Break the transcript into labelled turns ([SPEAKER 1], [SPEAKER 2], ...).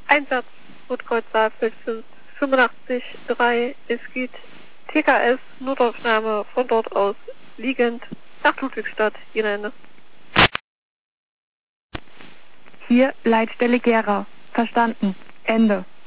[SPEAKER 1] Einsatz Rotkreuz Saalfeld 85-3. Es geht TKS Notaufnahme von dort aus liegend nach Ludwigstadt. Ende.
[SPEAKER 2] Hier Leitstelle Gera. Verstanden. Ende.